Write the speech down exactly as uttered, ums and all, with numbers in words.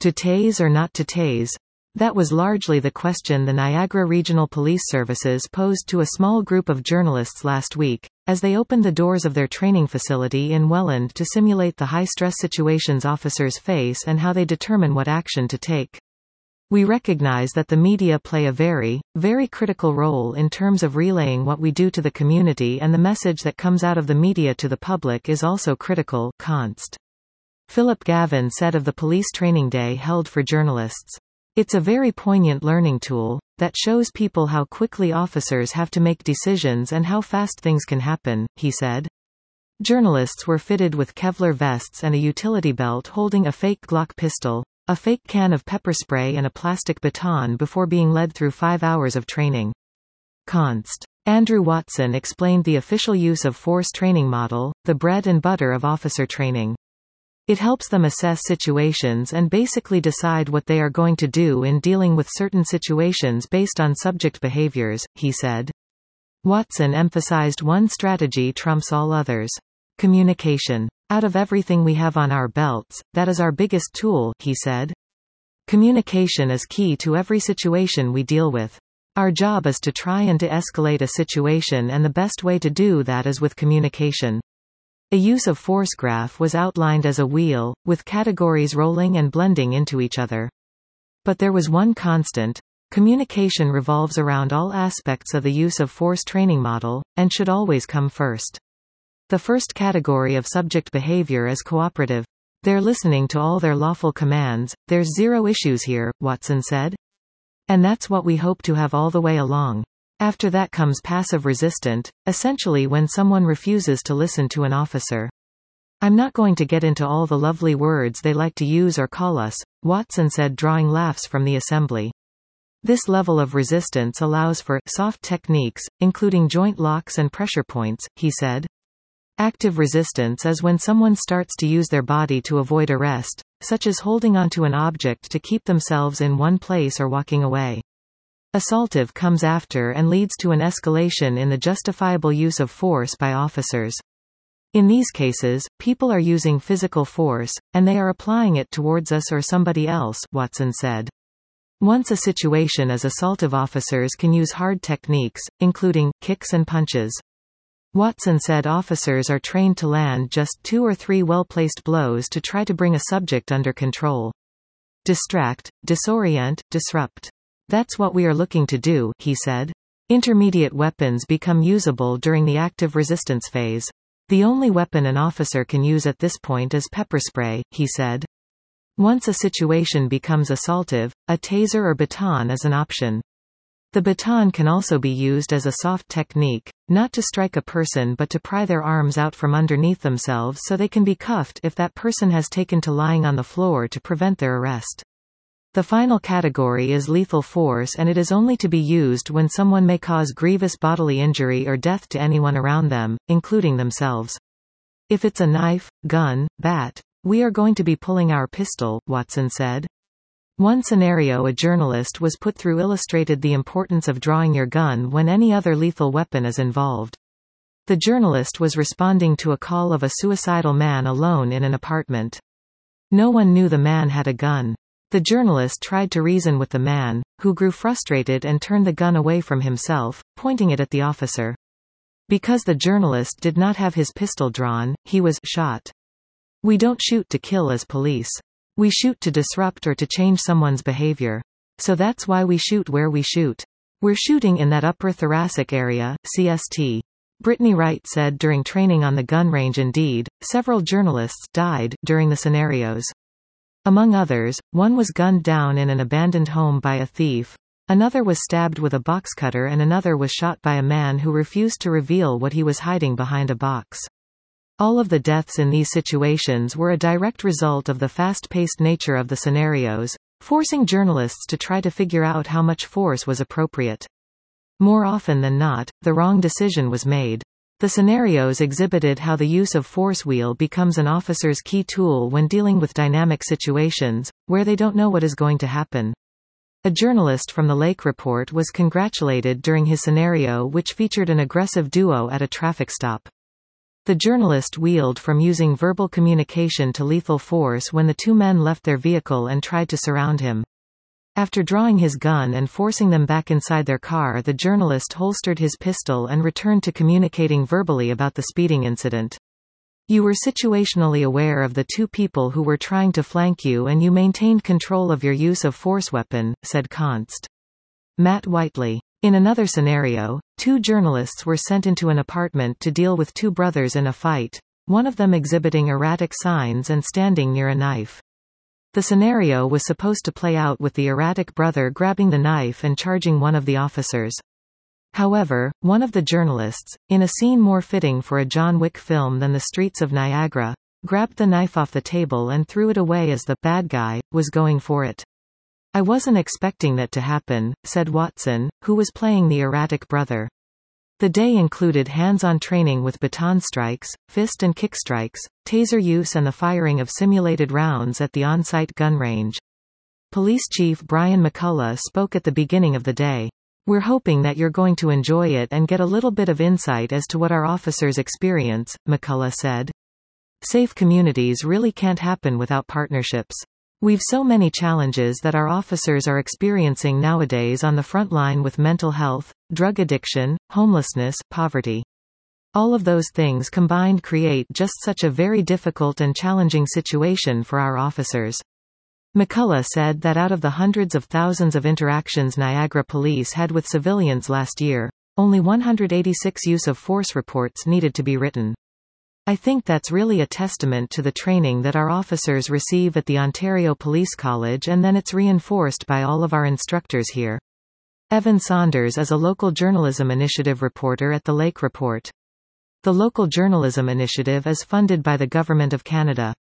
To tase or not to tase? That was largely the question the Niagara Regional Police Services posed to a small group of journalists last week, as they opened the doors of their training facility in Welland to simulate the high-stress situations officers face and how they determine what action to take. We recognize that the media play a very, very critical role in terms of relaying what we do to the community, and the message that comes out of the media to the public is also critical, Const. Philip Gavin said of the police training day held for journalists. It's a very poignant learning tool, that shows people how quickly officers have to make decisions and how fast things can happen, he said. Journalists were fitted with Kevlar vests and a utility belt holding a fake Glock pistol, a fake can of pepper spray and a plastic baton before being led through five hours of training. Const. Andrew Watson explained the official use of force training model, the bread and butter of officer training. It helps them assess situations and basically decide what they are going to do in dealing with certain situations based on subject behaviors, he said. Watson emphasized one strategy trumps all others. Communication. Out of everything we have on our belts, that is our biggest tool, he said. Communication is key to every situation we deal with. Our job is to try and de-escalate a situation, and the best way to do that is with communication. A use of force graph was outlined as a wheel, with categories rolling and blending into each other. But there was one constant. Communication revolves around all aspects of the use of force training model, and should always come first. The first category of subject behavior is cooperative. They're listening to all their lawful commands, there's zero issues here, Watson said. And that's what we hope to have all the way along. After that comes passive resistant, essentially when someone refuses to listen to an officer. I'm not going to get into all the lovely words they like to use or call us, Watson said, drawing laughs from the assembly. This level of resistance allows for soft techniques, including joint locks and pressure points, he said. Active resistance is when someone starts to use their body to avoid arrest, such as holding onto an object to keep themselves in one place or walking away. Assaultive comes after and leads to an escalation in the justifiable use of force by officers. In these cases, people are using physical force, and they are applying it towards us or somebody else, Watson said. Once a situation is assaultive, officers can use hard techniques, including kicks and punches. Watson said officers are trained to land just two or three well-placed blows to try to bring a subject under control. Distract, disorient, disrupt. That's what we are looking to do, he said. Intermediate weapons become usable during the active resistance phase. The only weapon an officer can use at this point is pepper spray, he said. Once a situation becomes assaultive, a taser or baton is an option. The baton can also be used as a soft technique, not to strike a person but to pry their arms out from underneath themselves so they can be cuffed if that person has taken to lying on the floor to prevent their arrest. The final category is lethal force, and it is only to be used when someone may cause grievous bodily injury or death to anyone around them, including themselves. If it's a knife, gun, bat, we are going to be pulling our pistol, Watson said. One scenario a journalist was put through illustrated the importance of drawing your gun when any other lethal weapon is involved. The journalist was responding to a call of a suicidal man alone in an apartment. No one knew the man had a gun. The journalist tried to reason with the man, who grew frustrated and turned the gun away from himself, pointing it at the officer. Because the journalist did not have his pistol drawn, he was shot. We don't shoot to kill as police. We shoot to disrupt or to change someone's behavior. So that's why we shoot where we shoot. We're shooting in that upper thoracic area, C S T. Brittany Wright said during training on the gun range. Indeed, several journalists died during the scenarios. Among others, one was gunned down in an abandoned home by a thief, another was stabbed with a box cutter, and another was shot by a man who refused to reveal what he was hiding behind a box. All of the deaths in these situations were a direct result of the fast-paced nature of the scenarios, forcing journalists to try to figure out how much force was appropriate. More often than not, the wrong decision was made. The scenarios exhibited how the use of force wheel becomes an officer's key tool when dealing with dynamic situations, where they don't know what is going to happen. A journalist from the Lake Report was congratulated during his scenario, which featured an aggressive duo at a traffic stop. The journalist wheeled from using verbal communication to lethal force when the two men left their vehicle and tried to surround him. After drawing his gun and forcing them back inside their car, the journalist holstered his pistol and returned to communicating verbally about the speeding incident. You were situationally aware of the two people who were trying to flank you and you maintained control of your use of force weapon, said Const. Matt Whiteley. In another scenario, two journalists were sent into an apartment to deal with two brothers in a fight, one of them exhibiting erratic signs and standing near a knife. The scenario was supposed to play out with the erratic brother grabbing the knife and charging one of the officers. However, one of the journalists, in a scene more fitting for a John Wick film than The Streets of Niagara, grabbed the knife off the table and threw it away as the bad guy was going for it. I wasn't expecting that to happen, said Watson, who was playing the erratic brother. The day included hands-on training with baton strikes, fist and kick strikes, taser use and the firing of simulated rounds at the on-site gun range. Police Chief Brian McCullough spoke at the beginning of the day. We're hoping that you're going to enjoy it and get a little bit of insight as to what our officers experience, McCullough said. Safe communities really can't happen without partnerships. We've so many challenges that our officers are experiencing nowadays on the front line with mental health, drug addiction, homelessness, poverty. All of those things combined create just such a very difficult and challenging situation for our officers. McCullough said that out of the hundreds of thousands of interactions Niagara Police had with civilians last year, only one hundred eighty-six use of force reports needed to be written. I think that's really a testament to the training that our officers receive at the Ontario Police College, and then it's reinforced by all of our instructors here. Evan Saunders is a local journalism initiative reporter at the Lake Report. The local journalism initiative is funded by the Government of Canada.